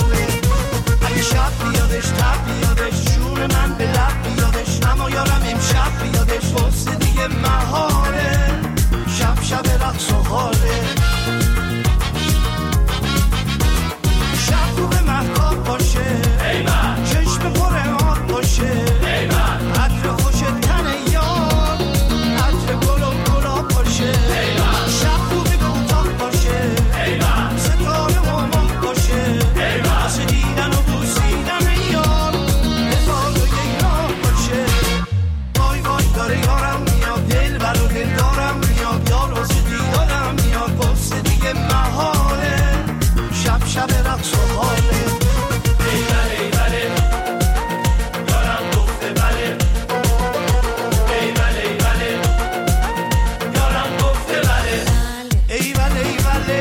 خوشحاله. اگه شب بیادش تب بیادش جون من به لب بیادش، اما یارم امشب بیادش واسه دیگه محاله. شب شب رقص و حاله. شب رو به محتاب باشه چشم پر آب باشه، عطر خوش تن یار عطر گل و گلاب باشه. شب رو به کوتاه باشه ستاره و ماه باشه، واسه دیدن و بوسیدن یار هزار و یک راه باشه. وای وای داره یارم میاد، دل بر و دل دارم میاد، یار واسه دیدارم میاد واسه دیگه محاله. شب شب رقص و حاله. ای بله ای بله یارم گفته بله، ای بله ای بله یارم گفته بله، ای بله ای بله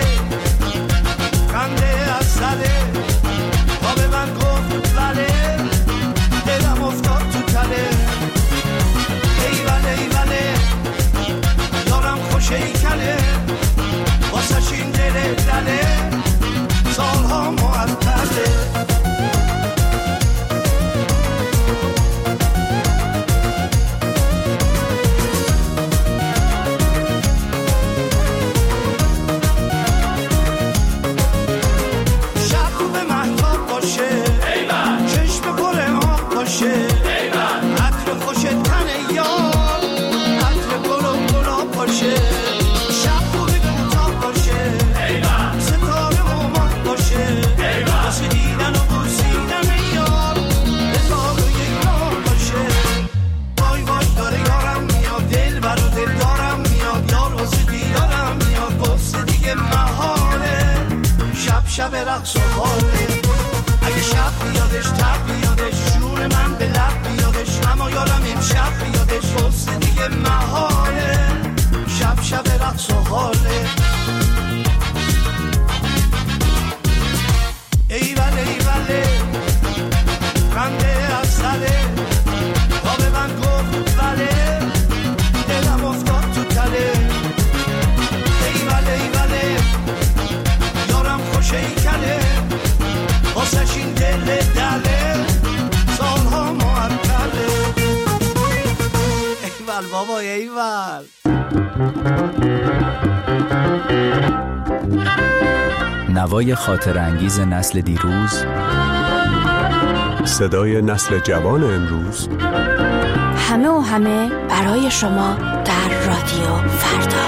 خنده از سره تا به من گفت بله، دلم افتاد تو تله. ای بله ای بله یارم خوش ای کله، واسش این دل دله سالها معطله. شب رو به محتاب باشه چشم پر آب باشه، عطر خوش تن یار عطر گل و گلاب باشه. شب رو به کوتاه باشه ستاره و ماه باشه، واسه دیدن و بوسیدن یار هزار و یک راه باشه. وای وای داره یارم میاد، دل بر و دل دارم میاد، یار واسه دیدارم میاد واسه دیگه محاله. شب شب رقص و حاله. اگه شب بیادش تب بیادش جون من به لب بیادش، اما یارم امشب بیادش واسه دیگه محاله. شب شب رقص و حاله. ای بله ای بله خنده از سره تا به من گفت بله، دلم افتاد تو تله. ای بله ای بله یارم خوش ای کله، واسش این دل دله سالها معطله. ایول بابا ایول. نوای خاطر انگیز نسل دیروز، صدای نسل جوان امروز، همه و همه برای شما در رادیو فردا.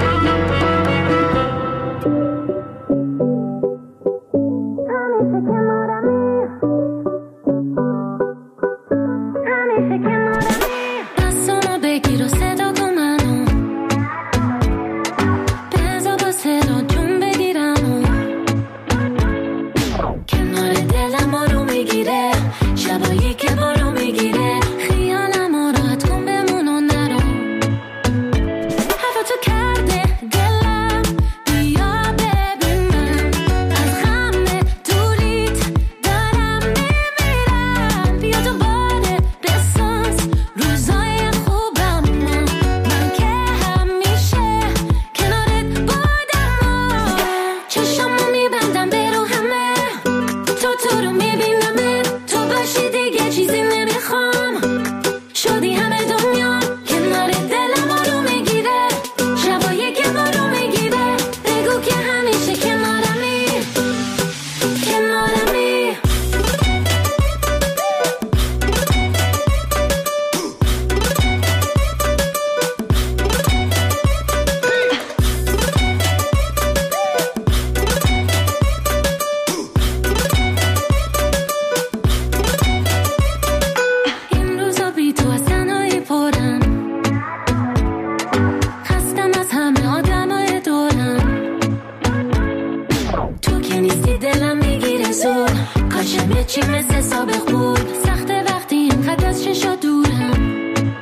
چی مثل سابق بود سخته وقتی اینقدر از چشا دورم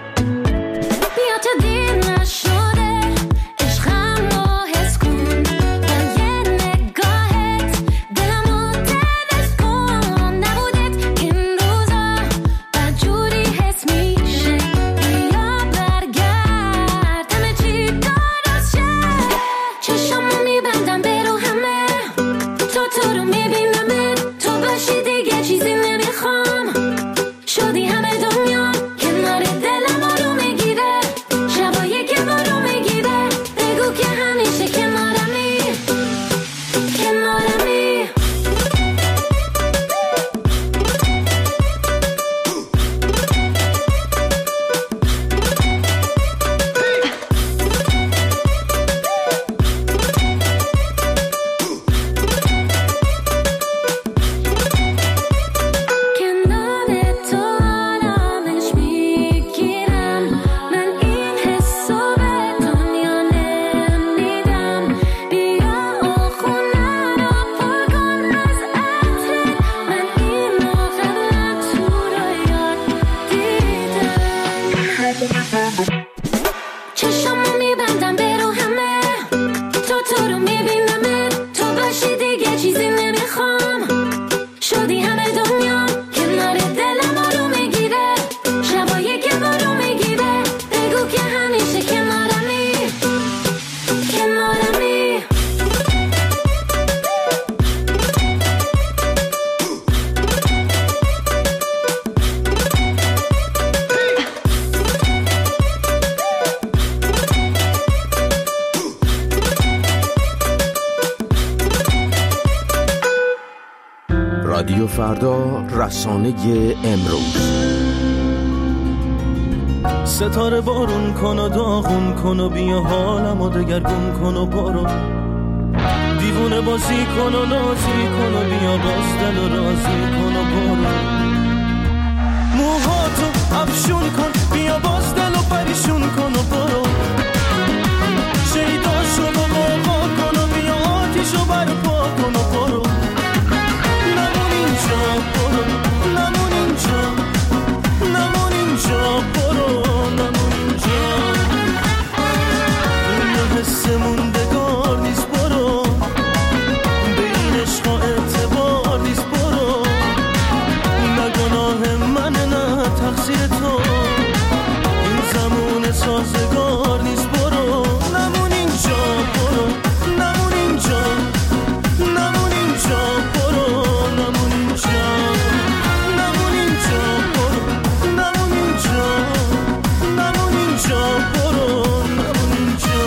بیا تا دیر نشده عشقم رو حس کن با یه نگاهت دلمو تلس کن نبودت این روزا بدجوری حس میشه بیا برگرد همه چی درست شه چشمو میبندم برو همه تو رو میبینم تو رادیو فردا، رسانه امروز. ستاره بارون کن و داغون کن و بیا حالمو دگرگون کن و برو، دیوونه بازی کن و نازی کن و بیا باز دل و رازی کن و برو، موهاتو افشون کن بیا باز دل و پریشون کن و برو، شیداشو با موقع کن و بیا آتیشو برپا کن و برو، نمون اینجا برو، نمون اینجا، نمون اینجا برو، نمون اینجا، این حس موندگار نیست برو، به این عشقا اعتبار نیست برو، نه گناه منه نه تقصیر تو، این زمان سازگار نیست برو، نمون اینجا برو، نمون اینجا، نمون اینجا برو، نمون اینجا، نمون اینجا برو، نمون اینجا، نمون اینجا برو، نمون اینجا.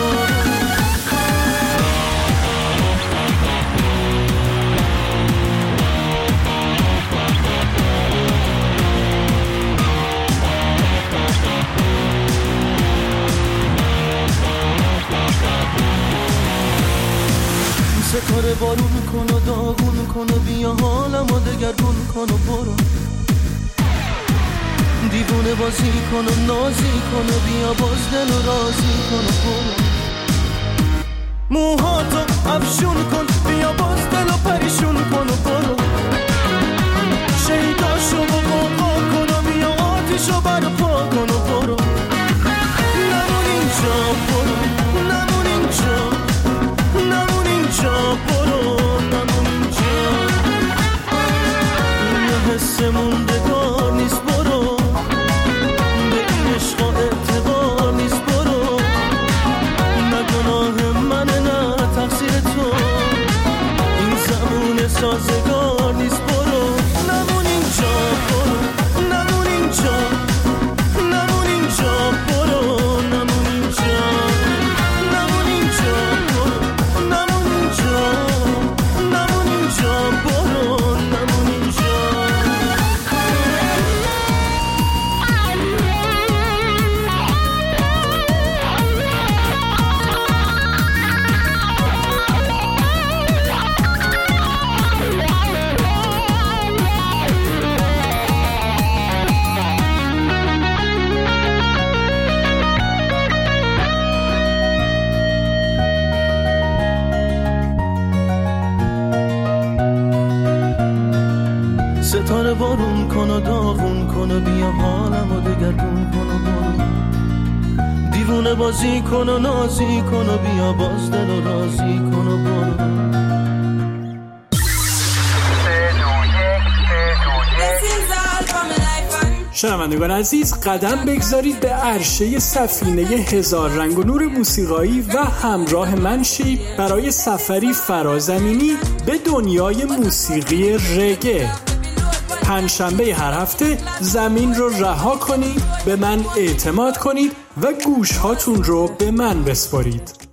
ستاره بارون کن و داغون کن و بیا حالمو دگرگون کن و برو، دیوونه بازی کن و نازی کن و بیا باز دل و رازی کن و برو، موهاتو افشون کن بیا باز دل و پریشون کن و برو، شیداشو با موقع کن و بیا آتیشو برپا کن و برو، نمون اینجا برو، نمون اینجا، نمون اینجا برو، نمون اینجا، این حس موندگار نیست برو، به این عشقا اعتبار نیست برو، نه گناه منه نه تقصیر تو، این زمان سازگار نیست برو، نمون اینجا برو، نمون اینجا، نمون اینجا برو، نمون اینجا، نمون اینجا برو، نمون اینجا، نمون اینجا برو، نمون اینجا. ستاره بارون کن و داغون کن و بیا حالمو دگرگون کن و برو، دیوونه بازی کن و نازی کن و بیا باز دل و رازی کن و برو. شنوندگان عزیز، قدم بگذارید به عرشه سفینه هزار رنگ و نور موسیقایی و همراه من شید برای سفری فرازمینی به دنیای موسیقی رگه. پنجشنبه هر هفته زمین رو رها کنید، به من اعتماد کنید و گوش هاتون رو به من بسپارید.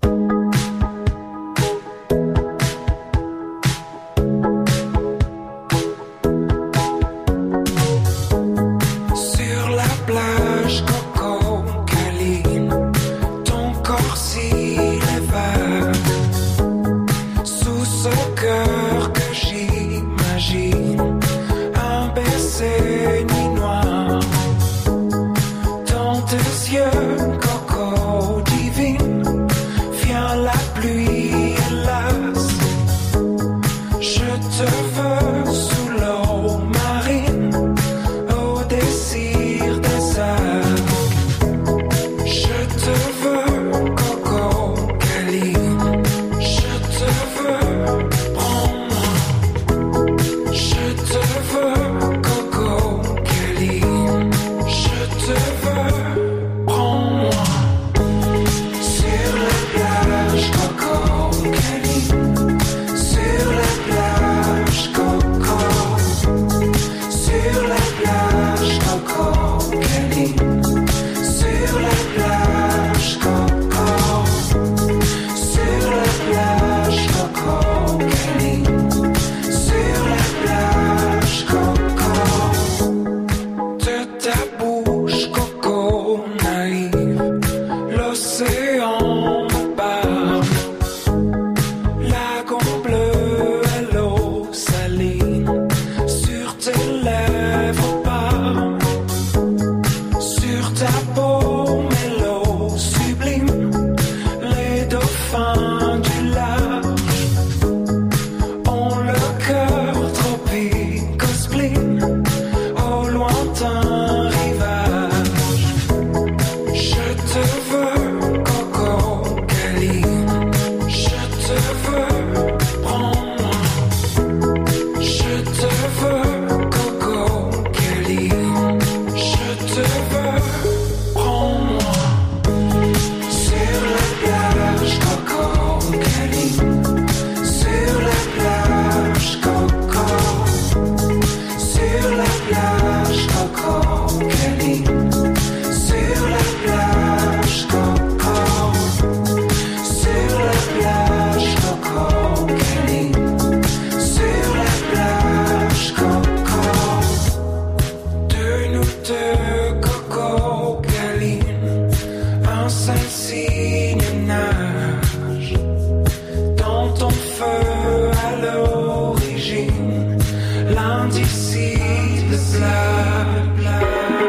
Can't you see the blood?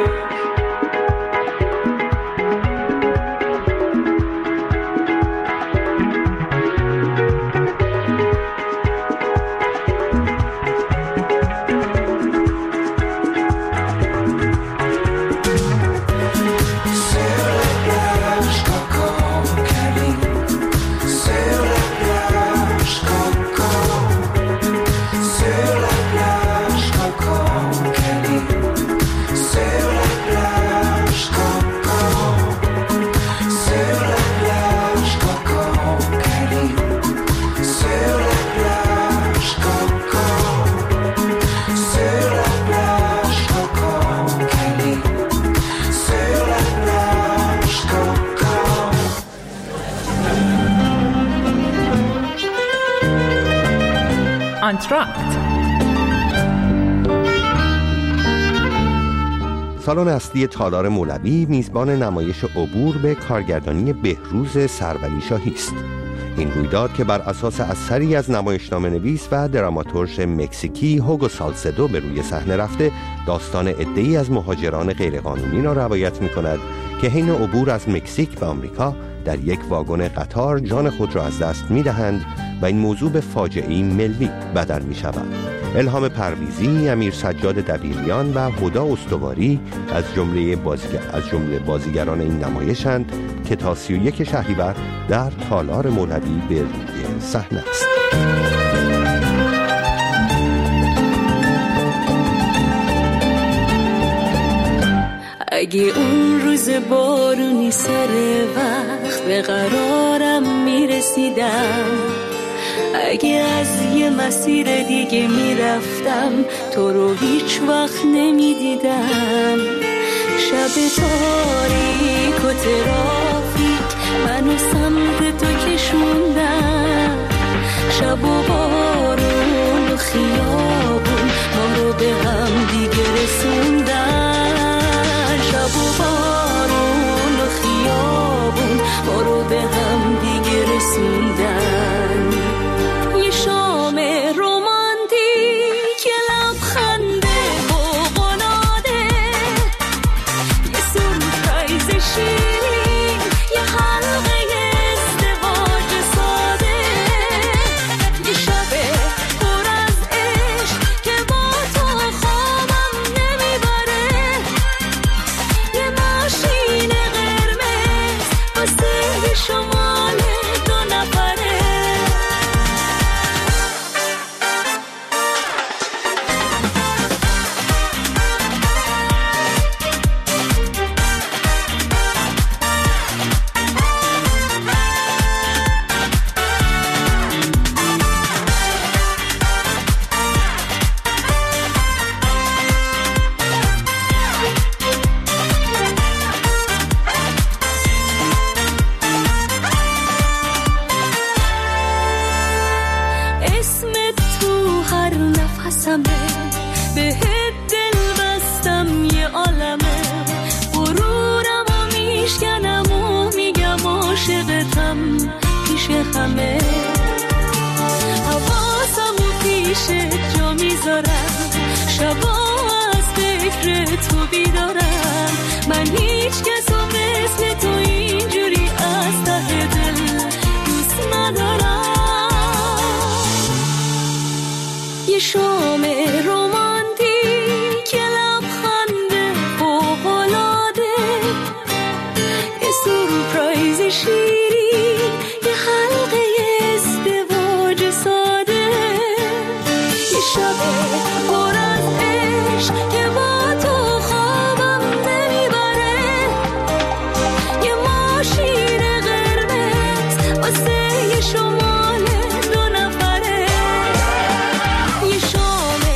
سالن اصلی تالار مولوی میزبان نمایش عبور به کارگردانی بهروز سرولی شاهی است. این رویداد که بر اساس اثری از نمایشنامه‌نویس و دراماتورژ مکزیکی هوگو سالسدو به روی صحنه رفته، داستان عده‌ای از مهاجران غیرقانونی را روایت می‌کند که حین عبور از مکزیک به آمریکا در یک واگن قطار جان خود را از دست می‌دهند و این موضوع به فاجعه‌ای ملی بدل می‌شود. الهام پرویزی، امیر سجاد دبیریان و هدا استواری از جمله بازیگران این نمایشند که تا 31 شهریور در تالار مولوی به روی صحنه است. اگه اون روز بارونی سر وقت به قرارم میرسیدم، اگه از یه مسیر دیگه میرفتم تو رو هیچ وقت نمیدیدم، شب تاریک و ترافیک منو سمت تو کشوندن، شب و بارون و خیابون ما رو به هم دیگه رسوندن، شب و بارون و خیابون ما رو به هم دیگه رسوندن. یه شام رومانتیک، یه لبخنده فوق‌العاده، یه سورپرایز شیرین، یه حلقه ازدواج ساده، یه شب پر از عشق که با تو خوابم نمیبره، یه ماشین قرمز واسه شمال دو نفره. اسمت تو هر نفسمه، بهت دل بستم یه عالمه، غرورم و میشکنم و میگم عاشقتم پیش همه، حواسم و پیشت جا میذارم، شبا از فکر تو بیدارم، من هیچ کس و مثل تو اینجوری از ته دل دوست ندارم. یه شام رومانتیک، یه لبخنده فوق‌العاده، یه سورپرایز شیرین، یه حلقه ازدواج ساده، یه شب پر از عشق که با تو خوابم نمیبره، یه ماشین قرمز واسه یه شمال دو نفره، یه شام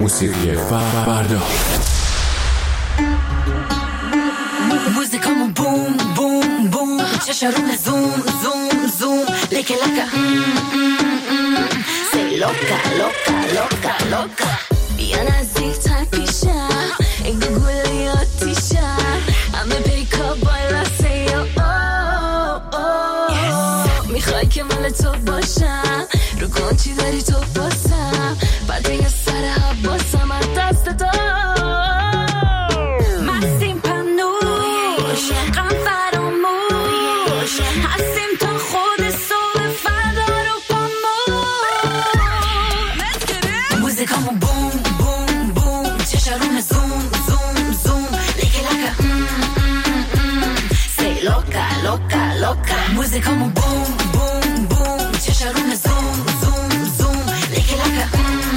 موسیقی فردا. موزیکامون بوم بوم بوم، چشارون زوم زوم زوم، لیکه لکه سی لوکا لوکا لوکا لوکا. بیا نزدیک‌تر پیشم، انگار گل آتیشم، همه پیکا بالا سی میخوای که مال تو باشم، رو کن چی داری تو باسم، بعد یه سر حواسم از دست تو. مستیم پنوش غم فراموش، هستیم تا خود صبح فردا رو پاموش. موزیکامون بوم بوم بوم، چشارون زوم زوم زوم، لیکه لکه سی لوکا لوکا لوکا. موزیکامون بوم بوم بوم، چشارون زوم زوم زوم، لیکه لکه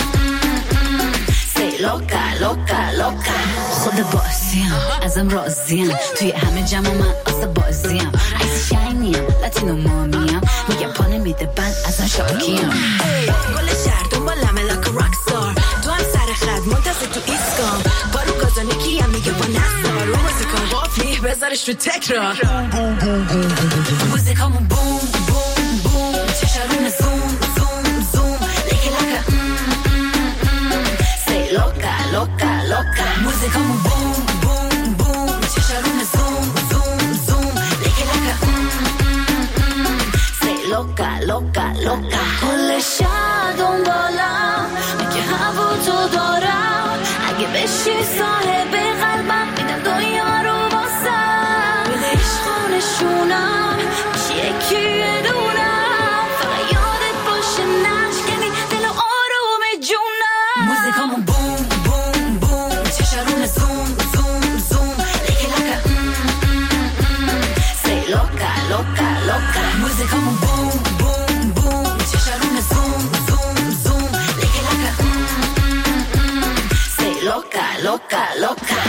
سی لوکا لوکا لوکا. خود بازیم ازم راضیم، توی همه جمع من آسا بازیم، عیسی شاینیم لاتینو مامیم، میگم پا نمیده بند ازم شاکیم. گل شهر دنبالمه لکه راکستار، تو هم سر خد منتظر تو ایسکام، بارو گازانه کیم میگه با نستار، رو موزیکان غافلی بذارش رو تکرار. موزیکامون بوم بوم بوم، چشارون زوم زوم زوم، لیکه لکه سی لوکا لوکا لوکا. موزیکامون بوم بوم بوم، چشارون زوم زوم زوم، لیکه لکه سی لوکا لوکا لوکا. کل شهر دنبالم میگه هوا تو دارم، اگه بشی صاحب قلبم میدم دنیا رو واسم. به عشقانشونم میشه یکی دونم، فقط یادت باشه نشکنی دل و آروم جونم. موزیکامون بوم بوم بوم، چشارون زوم زوم زوم، لیکه لکه سی لوکا لوکا لوکا. موزیکامون بوم بوم بوم، چشارون زوم زوم زوم، لیکه لکه سی لوکا لوکا لوکا.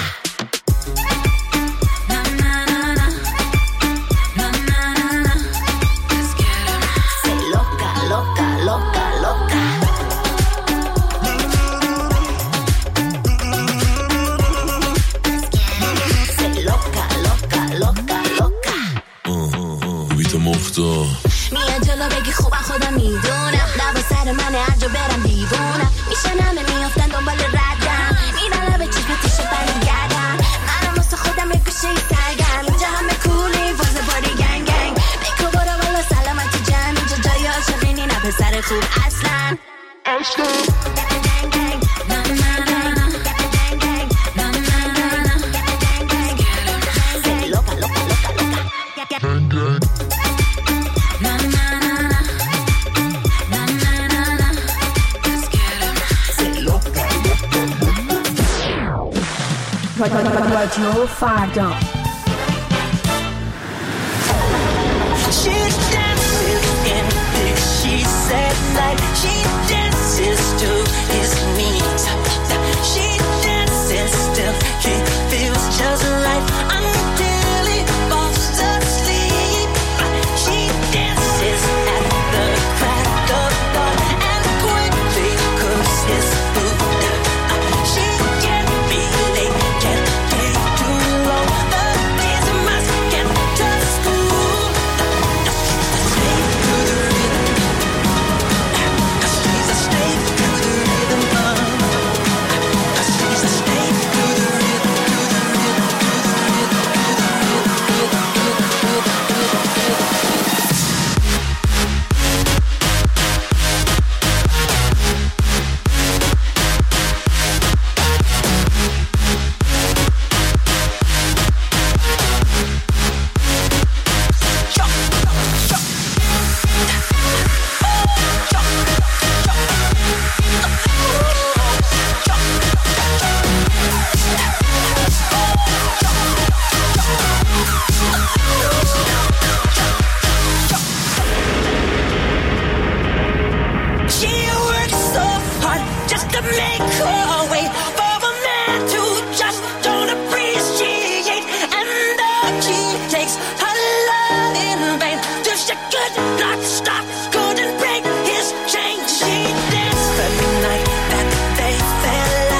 میاد جلو بگی خوبم خودم میدونم، لبا سر منه هر جا برم دیوونم، میشنم میافتن دنبال ردم، میرن لبه چشمتیش برمیگردم، منم واسه خودم یه گوشه سرگرم، اینجا همه کولی واسه پاری گنگ گنگ، بکو برو بالا سلامتی جمع، اینجا جای عاشقینی نه پسر خوب اصلا. رادیو فردا. She dances in this, she said like she dances to his knees. She dances till he feels just right until he falls asleep. She dances at the crack of dawn and quickly cooks his food. She can't be late, can't take too long. The days must get to school. She's a slave to the rhythm. She's a slave to the rhythm. She works so hard just to make her way for a man to just don't appreciate, and she takes her love in vain till she could not stop, couldn't break his chain. She danced the night that they fell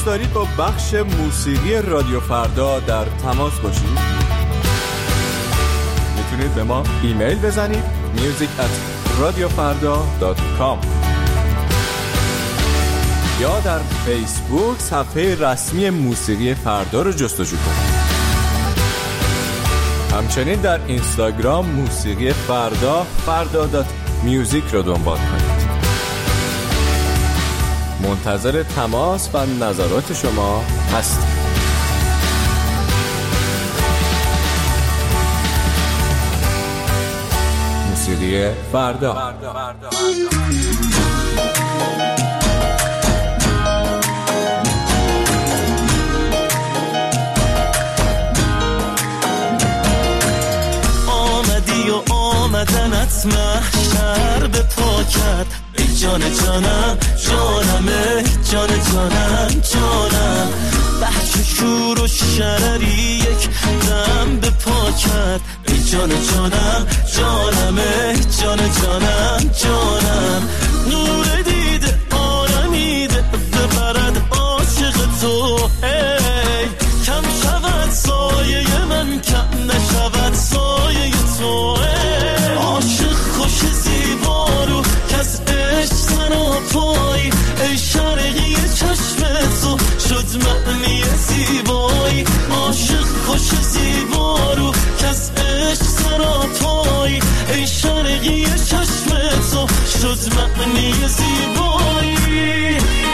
دارید با بخش موسیقی رادیو فردا در تماس باشید، میتونید به ما ایمیل بزنید music@radiofarda.com یا در فیسبوک صفحه رسمی موسیقی فردا رو جستجو کنید. همچنین در اینستاگرام موسیقی فردا.music رو دنبال کنید. منتظر تماس و نظرات شما هستیم. موسیقی فردا. آمدی و آمدنت محشر به پا کرد. ای جان جانم جانم، جان جانم جانم، بحث شور و شرری یک دم به پا کرد. ای جان جانم جانم، جان جانم جانم، نور دیده آرمیده ببرد عاشق تو. ای کم شود سایه من، کم نشود سایه تو. عاشق خوش زیبا رو کس عشق سراپایی. ای شرقی چشم تو شد معنی زیبایی. عاشق خوش زیبا رو کس عشق سراپایی. ای شرقی چشم تو شد معنی زیبایی.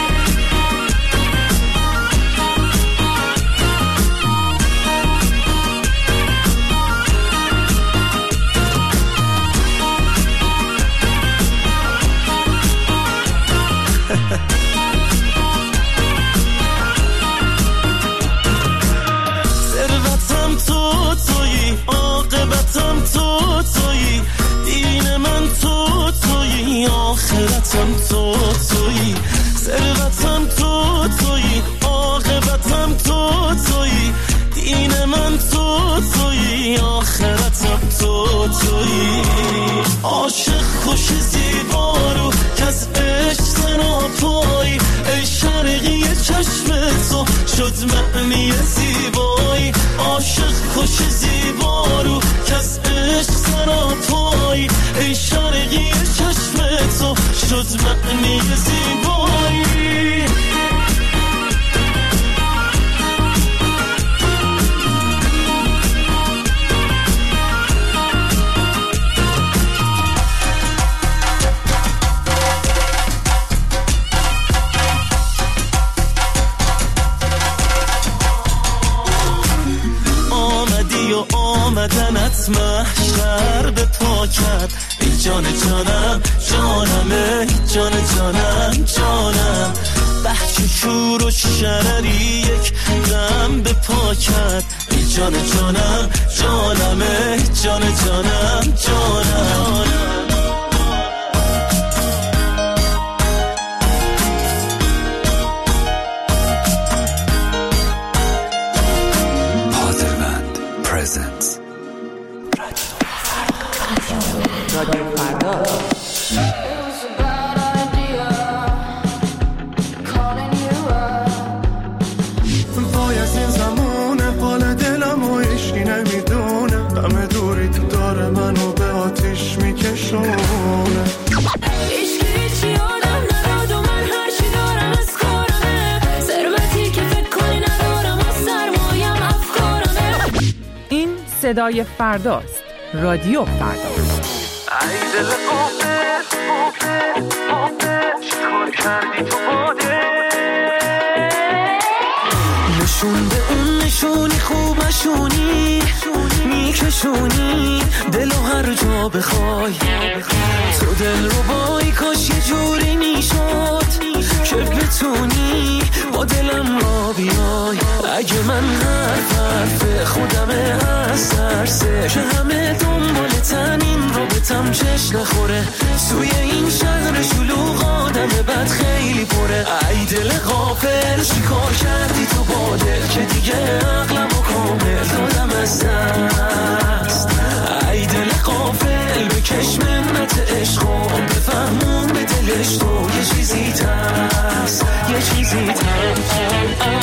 ثروتم تو تویی، عاقبتم تو تویی، دین من تو تویی، آخرتم تو تویی. ثروتم تو تویی، عاقبتم تو تویی، دین من تو تویی، آخرتم تو تویی. عاشق خوش زیبا رو کس عشق سراپایی. ای شرقی چشم تو شد معنی زیبایی. عاشق خوش زیبا رو کس عشق سراپایی. ای شرقی چشم تو شد معنی زیبایی. آمدنت محشر به پا کرد. ای جان جانم جانم، جان جانم جانم، بحث شور و شرری یک دم به پا کرد. ای جان جانم جانم، جان جانم جانم. رادیو فردا. وای از این زمونه حال دلم و عشقی نمیدونه. دم دوری تو داره منو به آتیش میکشونه. هیچی آدم نداد و من هرچی دارم از کارمه. ثروتی که فکر کنی ندارم و سرمایم افکارمه. این صدای فرداست. رادیو فردا. ای دل قافل چیکار کردی تو باده؟ نشون به اون نشونی خوبشونی میکشونی دلو هر جا بخوای. تو دل رو بای کاش یه جوری میشد که بتونی با دلم را بیای. اگه من حرف خودمه از ترسه که همه دنبال تنین رابطم چش نخوره. توی این شهر شلوغ آدم بد خیلی پره. ای دل غافل چیکار کردی تو با دل که دیگه عقلم و کامل دادم از دست. ای دل غافل بکش منت عشقم بفهمون به دلش تو یه چیزی ترس، یه چیزی ترس.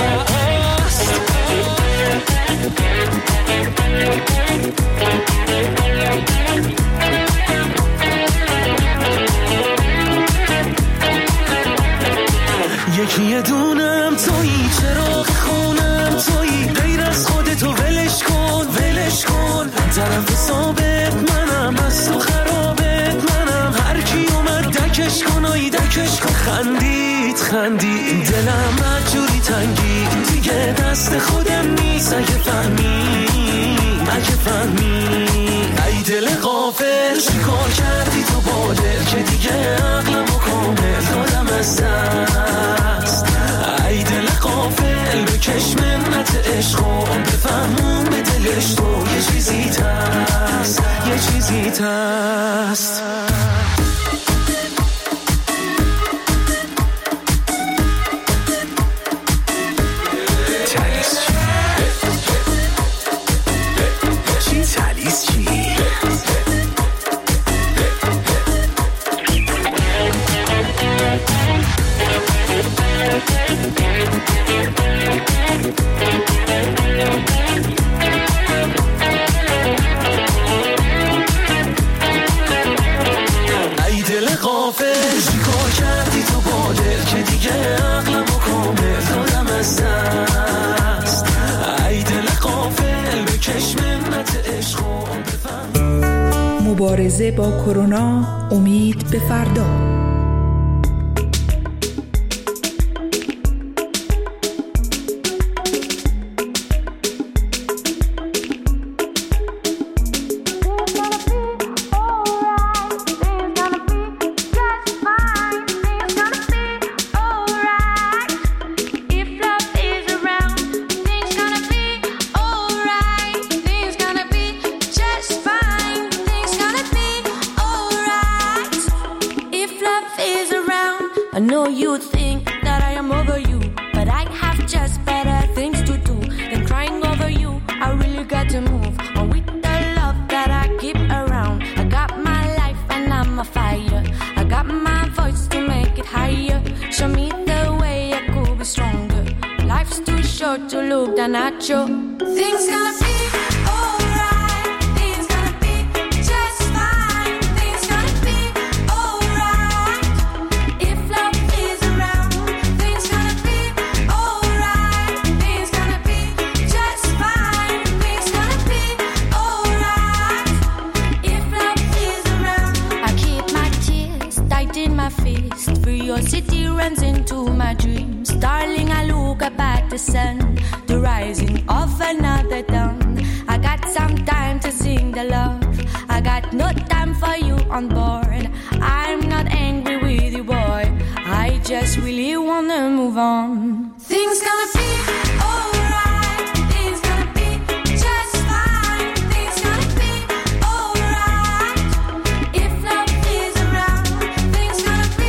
یکی دونم تویی، چراغ خونم تویی، غیر از خودتو ولش کن ولش کن. طرف ثابت منم، از تو خرابت منم، هر کی اومد دکش کن آی دکش کن. خندید خندید دلم مجوری تنگی، دیگه دست خودم نیست. اگه فهمی ای دل غافل چیکار کردی تو با دل که دیگه عقلمو کامل دادم از دست. ای دل غافل بکش منت عشقم، بفهمون به دلش تو یه چیزی تست یه چیزی تست. مبارزه با کرونا، امید به فردا. I know you think that I am over you, but I have just better things to do than crying over you. I really got to move on with the love that I keep around. I got my life and I'm a fighter. I got my voice to make it higher. Show me the way I could be stronger. Life's too short to look down at you. Things gonna be city runs into my dreams. Darling, I look up at the sun, the rising of another dawn. I got some time to sing the love. I got no time for you on board. I'm not angry with you, boy. I just really wanna move on. Things gonna be alright. Things gonna be just fine. Things gonna be alright. If love is around, things gonna be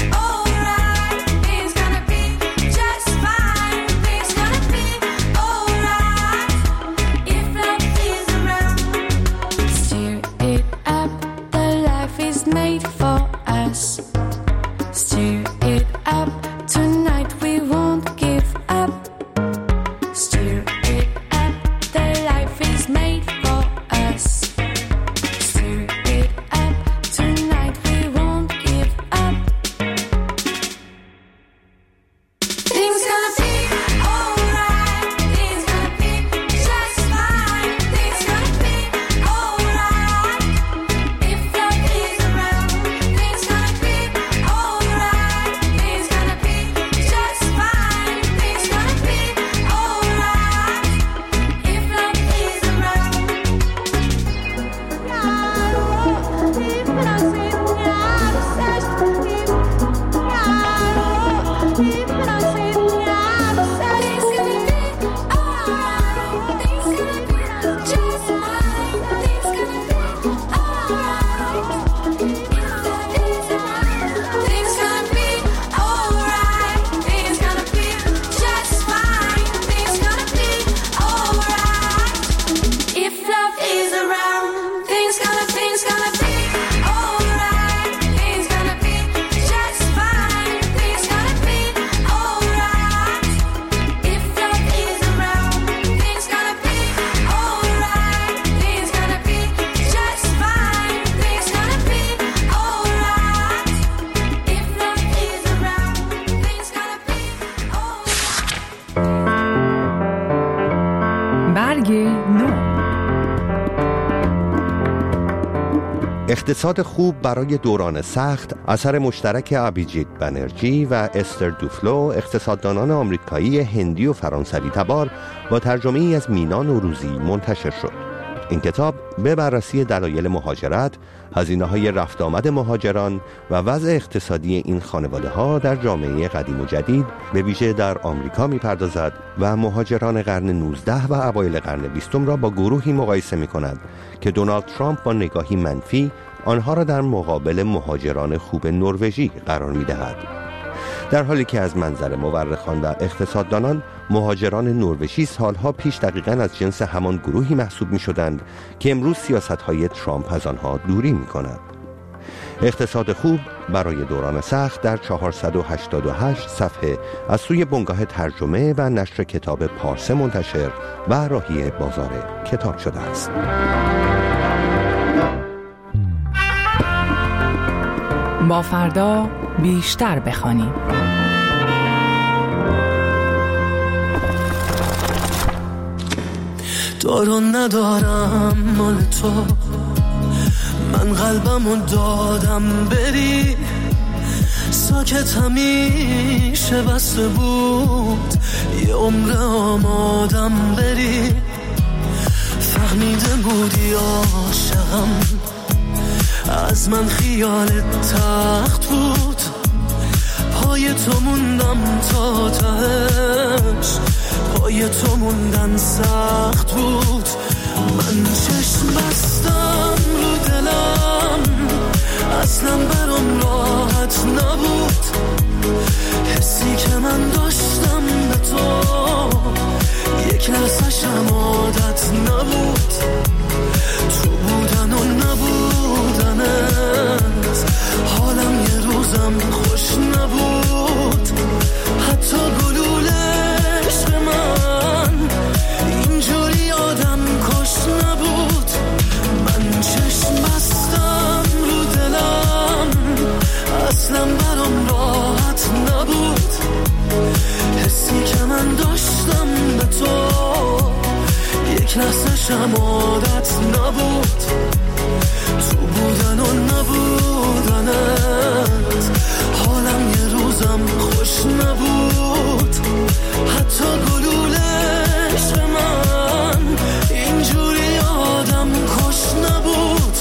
made for us. Steer it up tonight, we won't اقتصاد خوب برای دوران سخت اثر مشترک ابیجیت بنرژی و استر دوفلو، اقتصاددانان آمریکایی، هندی و فرانسوی تبار، با ترجمه ای از مینا نوروزی منتشر شد. این کتاب به بررسی دلایل مهاجرت، هزینه‌های رفت آمد مهاجران و وضع اقتصادی این خانواده‌ها در جامعه قدیم و جدید، به ویژه در آمریکا می‌پردازد و مهاجران قرن 19 و اوایل قرن 20 را با گروهی مقایسه می‌کند که دونالد ترامپ با نگاهی منفی آنها را در مقابل مهاجران خوب نروژی قرار می‌دهد. در حالی که از منظر مورخان و اقتصاددانان مهاجران نروژی سالها پیش دقیقاً از جنس همان گروهی محسوب می‌شدند که امروز سیاست‌های ترامپ از آنها دوری می‌کند. اقتصاد خوب برای دوران سخت در 488 صفحه از سوی بنگاه ترجمه و نشر کتاب پارسه منتشر و راهی بازار کتاب شده است. با فردا بیشتر بخوانیم. دارم ندارم مال تو، من قلبمو دادم بری، ساکت همیشه بسته بود، یه عمر آمادم بری، فهمیده بودی عاشقم، از من خیالت تخت بود، پای تو موندم تا تهش، پای تو موندن سخت بود، من چشم بستم رو دلم، اصلا برام راحت نبود، حسی که من داشتم به تو یک لحظه‌شم عادت نبود، تو بودن و نبودنت حالم یه روزم خوش نبود، حتی گلوله عشق من اینجوری آدم کش نبود، من چشم بستم رو دلم، اصلا برام راحت نبود، حسی که من داشتم به تو یک لحظه‌شم عادت نبود، تو بودن و نبودنت حالم یه روزم خوش نبود، حتی گلوله عشق من اینجوری آدم کش نبود.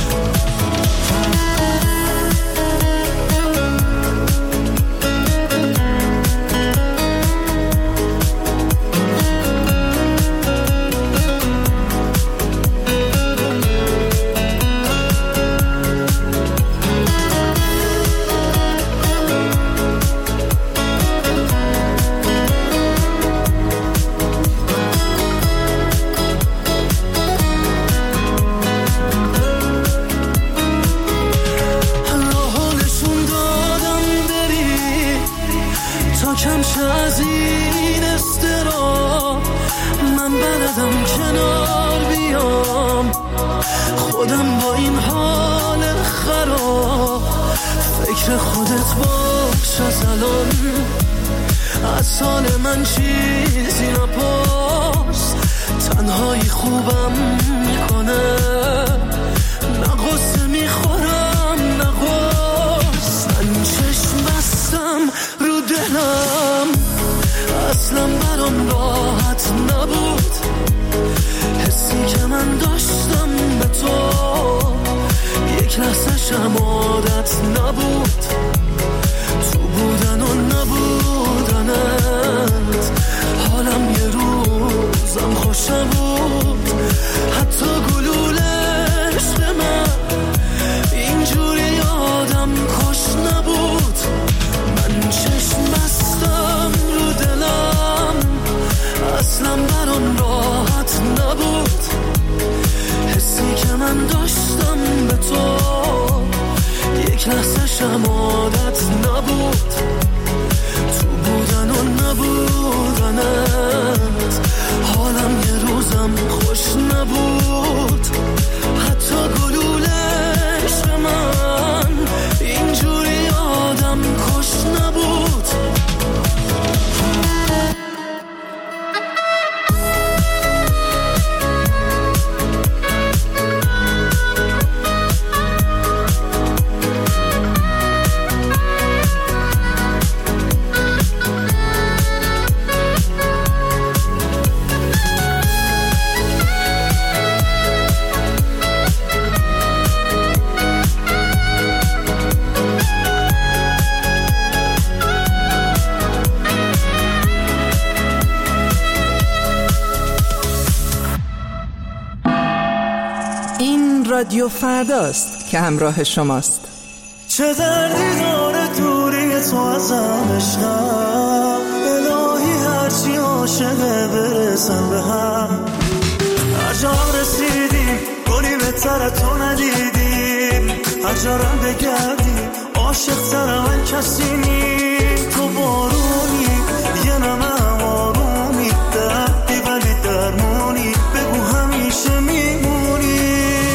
خودم با این حال خراب، فکر خودت باش از الان، از سال من چیزی نپرس، تنهایی خوبم میکنه، نه غصه میخورم نه غصه، من چشم بستم رو دلم، اصلا برام راحت نبود، حسی که من داشتم به تو یک لحظه‌شم عادت نبود، تو بودن و نبودنت حالم یه روزم خوش نبود، حتی گلوله عشق من اینجوری آدم کش نبود، من چشم بستم رو دلم، اصلا برام راحت نبود، حسی که من داشتم به تو یک لحظه‌شم عادت رادیو فرداست که همراه شماست. چه دردی داره دوری تو ازم عشقم، الهی هرچی عاشقه برسن به هم. عجب رسیدیم گلی بهتر تو ندیدیم، هر جارم بگردیم عاشق تر من کسی نی. تو بارونی یه نمه آرومی، دردی ولی درمونی، بگو همیشه میمونی.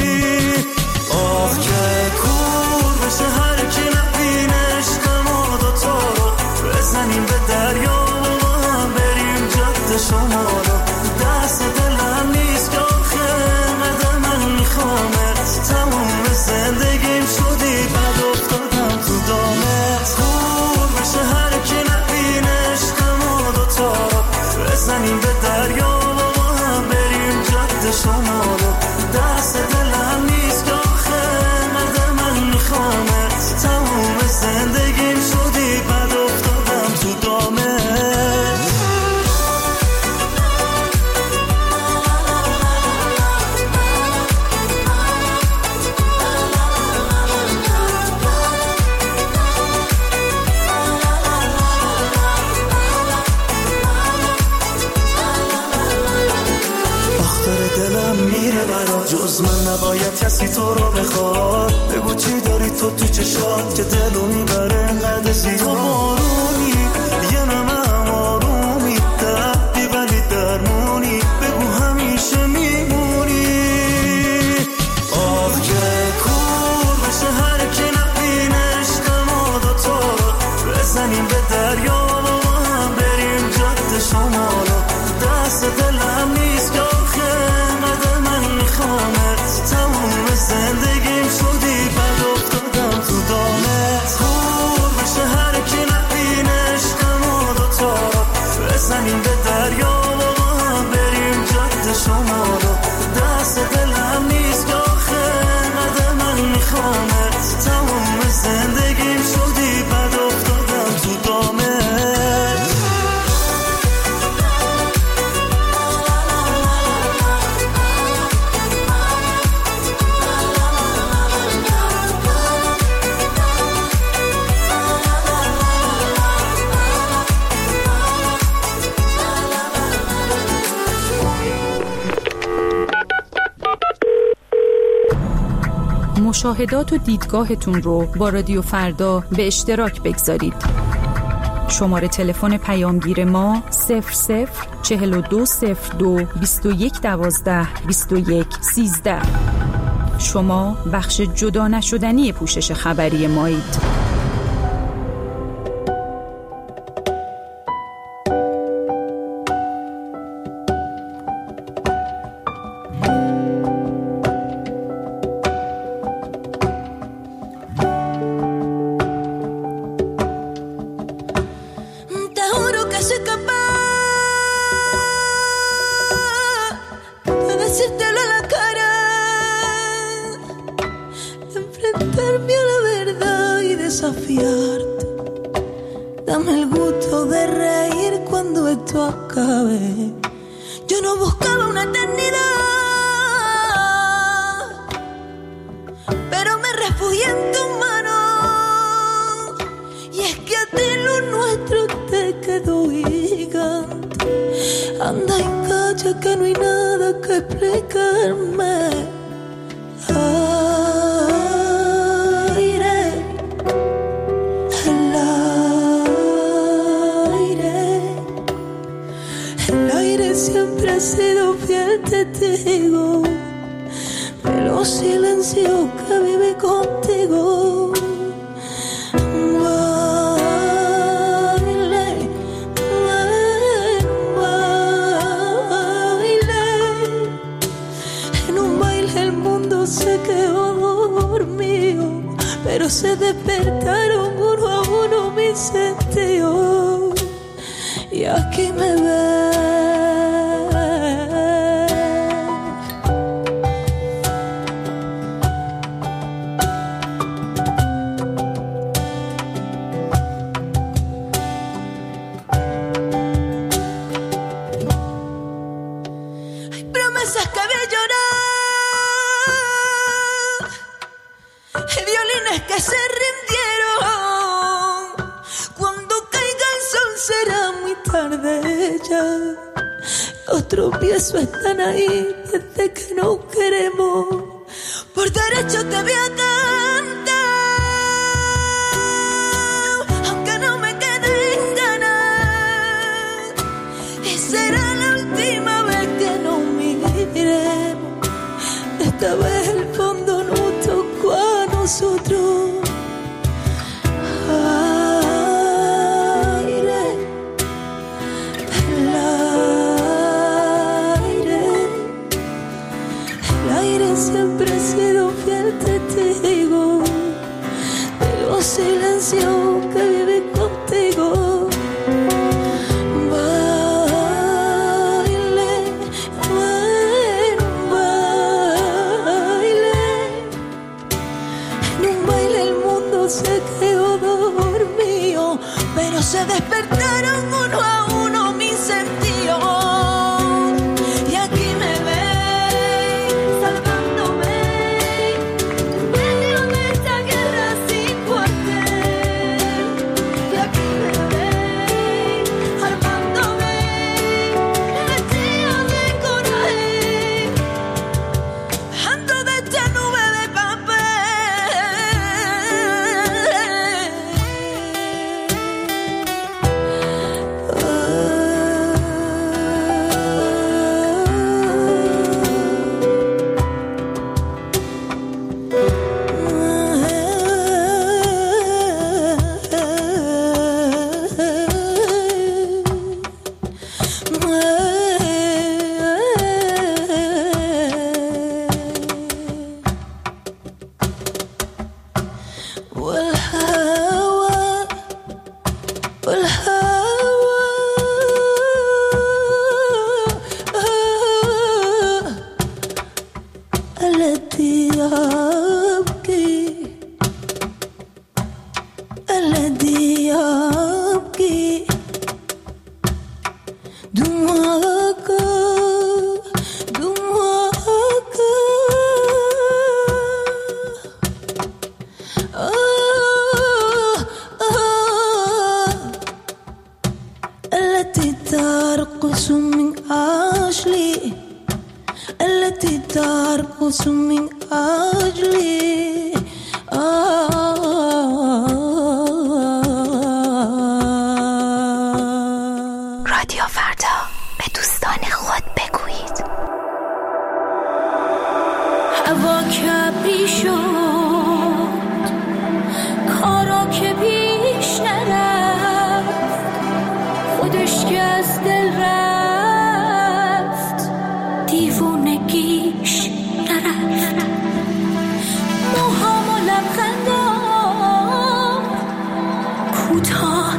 آخ که کور بشه هر کی نبینه عشق ما دوتا رو، بزنیم به دریا و با هم بریم جاده شمالو. دست دلم نیست که آخه قدر من میخوامت، تموم زندگیم شدی بد افتادم تو دامت. کور بشه هر کی نبینه عشق ما دوتا رو، بزنیم به دریا و با هم بریم جاده شمالو. دست دلم نیست که آخه قدر من میخوامت، تموم زندگیم شدی بد افتادم تو دامت. دلم میره برا، جز من نباید کسی تو رو بخواد. بگو چی داری تو چشات که دلو میبره انقدر زیاد. تو بارونی یه نمه آرومی، دردی ولی درمونی، بگو همیشه میمونی. آخ که کور بشه هر کی نبینه عشق ما دوتا رو، بزنیم به دریا و با هم بریم جاده شمالو. دست دلم نیست که تموم زندگیم شدی بد افتادم تو دامت. کور بشه هر کی نبینه عشق ما دوتا رو، بزنیم به دریا و با هم بریم جاده شمالو. دست دلم نیست که آخه قدر من میخوامت، تموم زندگیم شدی بد افتادم تو دامت. مشاهدات و دیدگاهتون رو با رادیو فردا به اشتراک بگذارید. شماره تلفن پیامگیر ما 004202 2112 2113. شما بخش جدا نشدنی پوشش خبری مایید. Dame el gusto de reír cuando esto acabe. Yo no buscaba una eternidad, pero me refugié en tus manos. Y es que a ti lo nuestro te quedó gigante. Anda y calla que no hay nada que explicarme. Siempre he sido fiel testigo de los silencios que viví contigo. Baile, baile. En un baile el mundo se quedó dormido, pero se despertaron uno a uno mis sentidos. Y aquí me ves. que se rindieron. Cuando caiga el sol será muy tarde ya. Los tropiezos están ahí desde que nos queremos. Por derecho te voy a cantar, aunque no me queden ganas. Y será la última vez que nos miremos. Esta vez el fondo nos tocó a nosotros. Siempre he sido fiel testigo de los silencios que viví contigo. Baile, en un baile el mundo se quedó dormido, pero se despertaron uno a uno mis sentidos.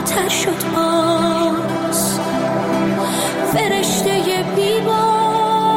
فرشته بی‌بار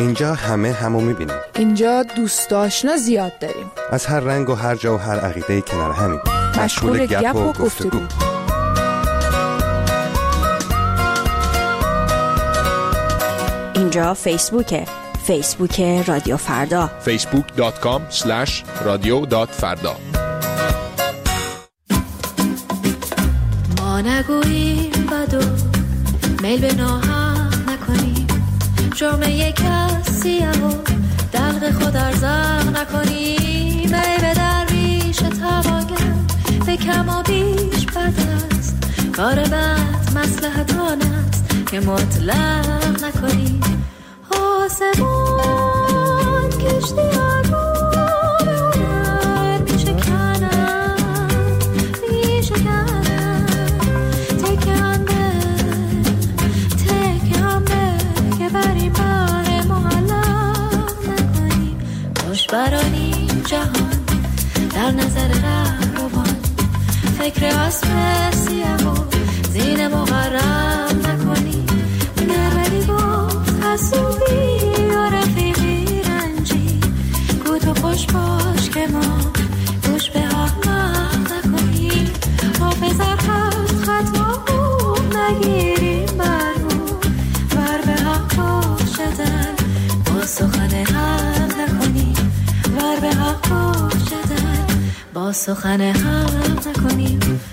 اینجا همه همو میبینیم. اینجا دوست آشنا زیاد داریم. از هر رنگ و هر جا و هر عقیده کنار همیم. مشغول گپ و گفتگو. اینجا فیسبوکه. فیسبوک رادیو فردا. facebook.com/radio.farda. ما نگوییم بدو میل به ناهم نکنیم، جرمه کسی و دلق خود ارزاق نکنیم. ای به درویش تواگر به کم و بیش بد است، کار بد مصلحت آن است که مطلق نکنیم. آسمان کشتی آگاه به هنر میشکنم تکم به که بریم بر معلق نکنیم. خوش برانیم جهان در نظر رهروان، فکر اسب سیه و زین مغرب نکنیم. گربدی گفت حسوبی یا رفیقی رنجی، گو تو خوش باش که ما گوش به احمق نکنیم. حافظ هفت خطا نگیریم برمون، بر به حق باشدن با سخن حق نکنیم. بر به حق باشدن با سخن حق نکنیم.